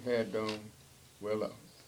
had well,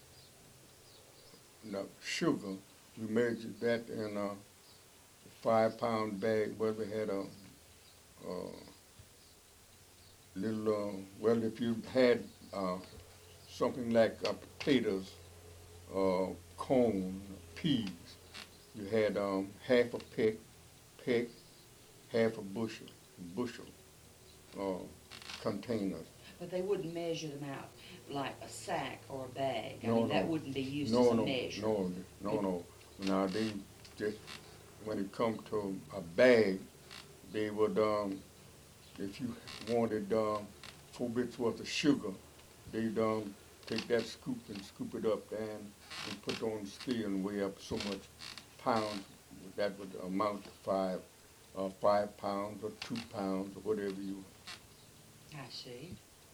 the sugar. We measured that in a 5 pound bag. Well, we had a little. Well, if you had something like potatoes, corn, peas, you had half a peck, half a bushel uh, containers. But they wouldn't measure them out like a sack or a bag. I No, mean, that no, wouldn't be used no, as a no, measure. no. Now they just when it comes to a bag, they would if you wanted 4 bits worth of sugar, they'd take that scoop and scoop it up there and put it on the scale and weigh up so much pounds. That would amount to 5 pounds or 2 pounds or whatever you. I see.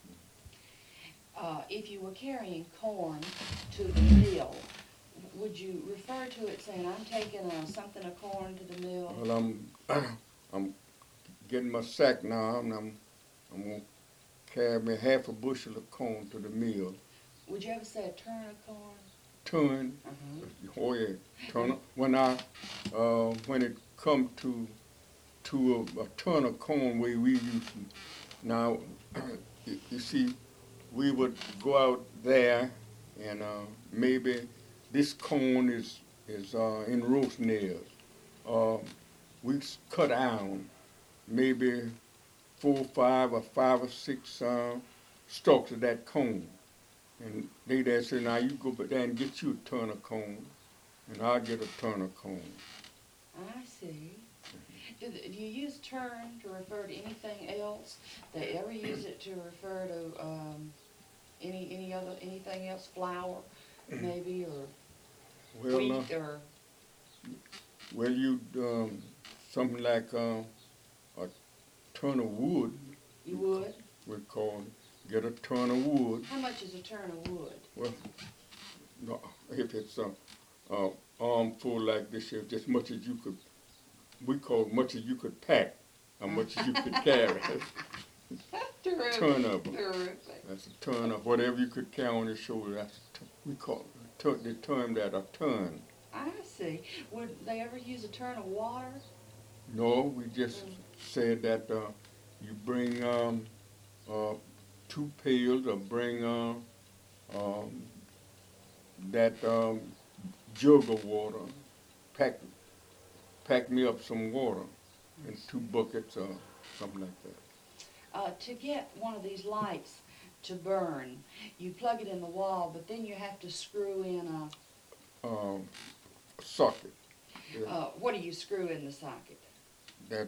If you were carrying corn to the mill, would you refer to it saying, I'm taking something of corn to the mill? Well, I'm getting my sack now, and I'm gonna carry me half a bushel of corn to the mill. Would you ever say a turn of corn? Turn, oh yeah, turn. When it come to a ton of corn, we used to, now, you see, we would go out there and maybe this corn is in roast nails. We cut down maybe 4 or 5 or 5 or 6 stalks of that corn. And they say, now you go there and get you a ton of corn, and I'll get a ton of corn. I see. Do you use turn to refer to anything else? They ever use it to refer to anything else? Flour, maybe, or wheat, or? Well, you something like a ton of wood. You would? We call it. Get a ton of wood. How much is a ton of wood? Well, no, if it's a armful like this, it's just much as you could. We call much as you could pack, how much as you could carry. Terrific. Ton of them. Terrific. That's a ton of whatever you could carry on your shoulder. We call they term that a ton. I see. Would they ever use a turn of water? No, we just said that you bring 2 pails, or bring that jug of water. Pack me up some water in 2 buckets or something like that. To get one of these lights to burn, you plug it in the wall, but then you have to screw in a socket. Yeah. What do you screw in the socket? That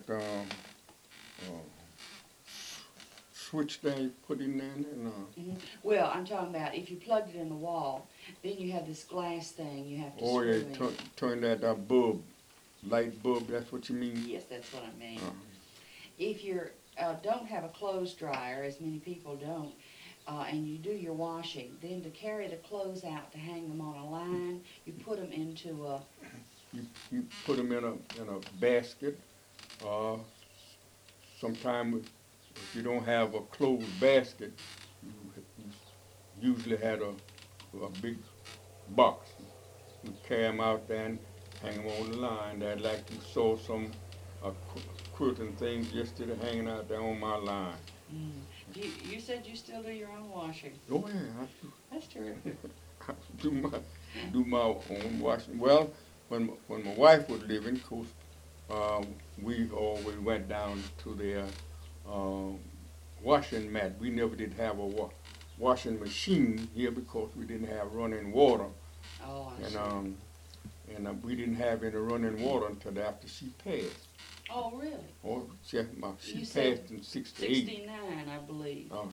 switch thing put in there. And, Well, I'm talking about if you plugged it in the wall, then you have this glass thing you have to oh screw yeah, in. turn that bulb, light bulb. That's what you mean? Yes, that's what I mean. If you don't have a clothes dryer, as many people don't, and you do your washing, then to carry the clothes out to hang them on a line, you put them into a. You put them in a basket. Sometimes if you don't have a closed basket, you usually had a big box. You carry them out there and hang them on the line. That like you saw some quilting things yesterday hanging out there on my line. You said you still do your own washing. Oh yeah, I do. That's terrific. I do my own washing. Well, when my wife was living, of course, we always went down to their washing mat. We never did have a washing machine here because we didn't have running water. Oh, I see. And we didn't have any running water until after she passed. Oh, really? Oh, she You passed said in '68. 69, I believe.